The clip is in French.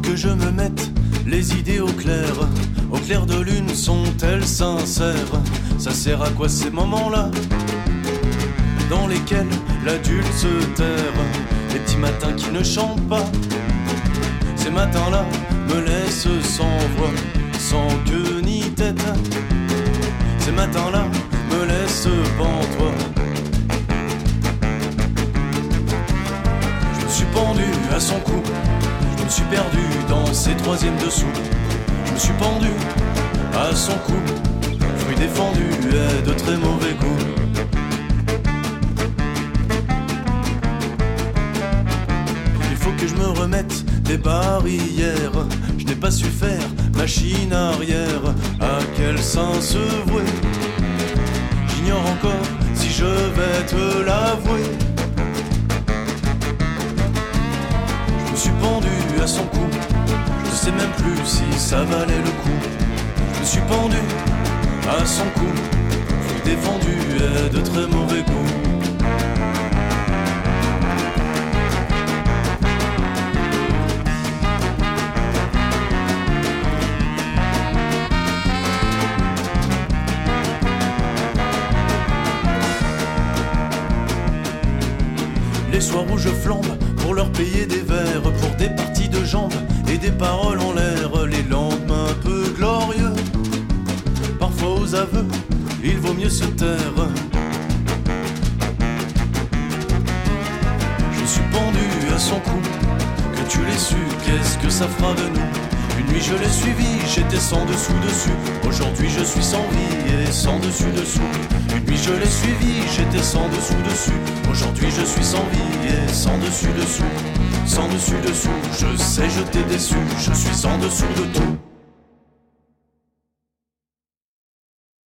que je me mette les idées au clair de lune, sont-elles sincères? Ça sert à quoi ces moments-là dans lesquels l'adulte se terre? Les petits matins qui ne chantent pas, ces matins-là me laissent sans voix, sans queue ni tête. Ces matins-là me laissent pantois. Je me suis pendu à son cou, je me suis perdu dans ses troisièmes dessous. Je me suis pendu à son cou, fruit défendu est de très mauvais goût. Il faut que je me remette des barrières. Je n'ai pas su faire machine arrière. À quel sein se vouer? J'ignore encore si je vais te l'avouer. Je me suis pendu à son cou, je ne sais même plus si ça valait le coup. Je me suis pendu à son cou, fruit défendu est de très mauvais goût. Les soirs où je flambe pour leur payer des verres, pour des parties de jambes et des paroles en l'air, les lendemains peu glorieux, parfois aux aveux, il vaut mieux se taire. Je me suis pendu à son cou, que tu l'aies su, qu'est-ce que ça fera de nous? Une nuit je l'ai suivi, j'étais sans dessous-dessus. Aujourd'hui je suis sans vie et sans dessus-dessous. Une nuit je l'ai suivi, j'étais sans dessous-dessus. Aujourd'hui je suis sans vie et sans dessus-dessous. Sans dessus-dessous, je sais je t'ai déçu, je suis en dessous de tout.